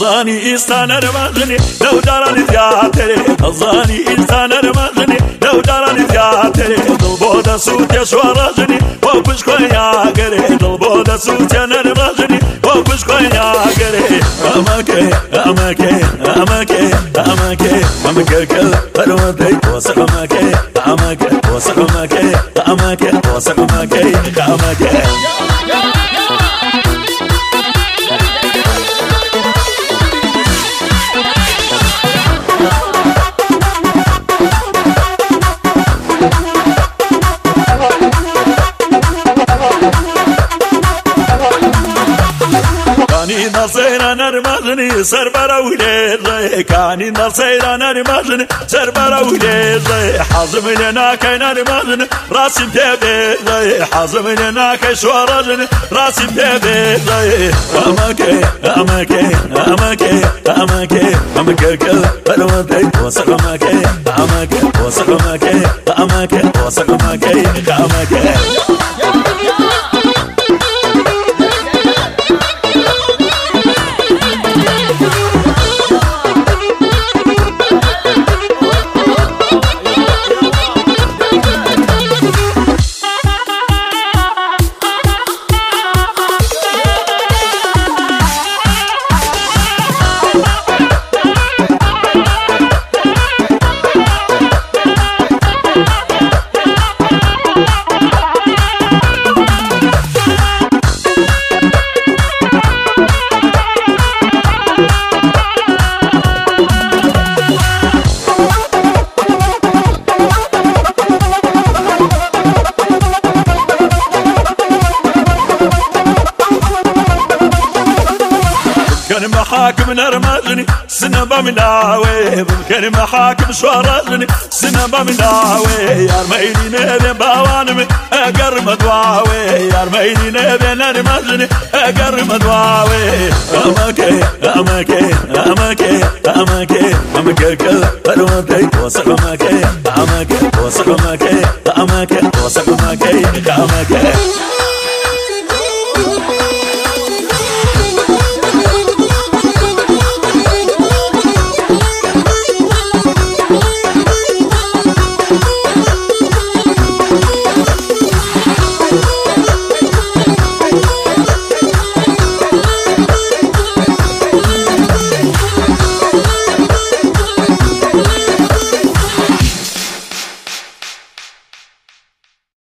الظاني إنسان رمغني لو دارني زياتري الظاني إنسان رمغني لو دارني زياتري ضلبودا سوت يا شوارجني وبش كوين يا قري ضلبودا سوت يا نرمغني وبش كوين يا قري أماكي أماكي أماكي أماكي أماكي كل فرودي وصل أماكي أماكي وصل أماكي أماكي وصل أماكي أماكي كاني نصير نرمغني سربرا وليد كاني نصير نرمغني سربرا وليد حزم لنا كي نرمغني راسي بيبي حزم لنا كي شوارجني راسي بيبي أماكي أماكي أماكي أماكي أماكي كل فرودي وصل أماكي أماكي وصل أماكي أماكي وصل أماكي أماكي كان محاكم نرمغني سنبا ملاوي كان محاكم شوارجني سنبا ملاوي يا رميني نبي باوانمي اقر مدواوي يا رميني نبي نرمغني اقر مدواوي اماكي اماكي اماكي اماكي اماكي كل فرودي وصل اماكي اماكي وصل اماكي اماكي وصل اماكي اماكي